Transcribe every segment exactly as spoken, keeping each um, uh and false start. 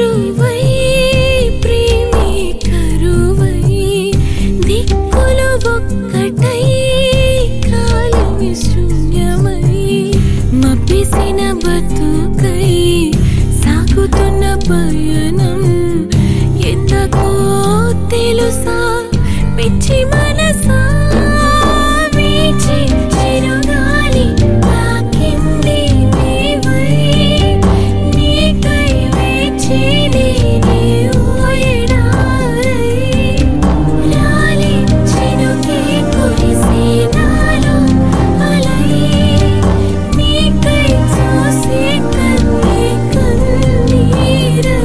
చేరువై ప్రేమే కరువై దిక్కులు ఒక్కటై కాలమే శూన్యమై మబ్బిసిన బతుకై సాగుతున్న పయనం ఎంతకో తెలుసా పిచ్చి మనసా వీచి చిరుగాలి తాకింది నీవై నీకై వేచి నేనే ఓయడారై రాలి చినుకే కురిసే నాలో అలై నీకై చూసే కన్నే కన్నీరై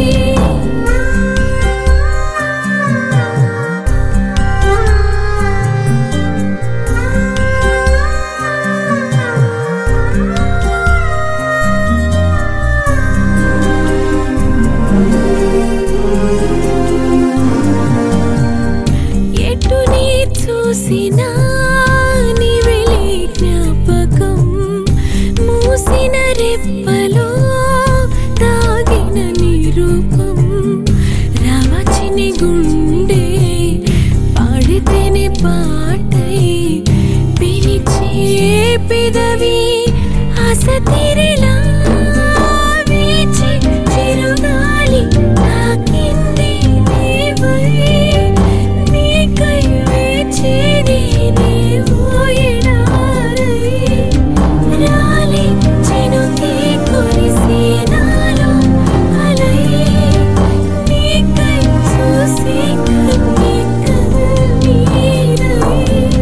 ఎటు నీ చూసినా నీవెలే జ్ఞాపకం మూసిన రెప్పలో దాగిన నీ రూపం రావచిని గుండె పాడితేనే పాటై పిలిచే పెదవి ఆశ తీరేలా వీచి చిరుగాలి తాకింది నీవై నీకై వేచి నేనే ఓయడారై రాలి చినుకే కురిసే నాలో అలై నీకై చూసే కన్నే కన్నీరై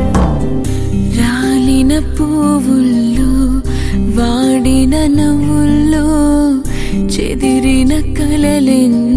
రాలిన పువ్వుల్లో వాడిన నవ్వుల్లో చెదిరిన కలలెన్నో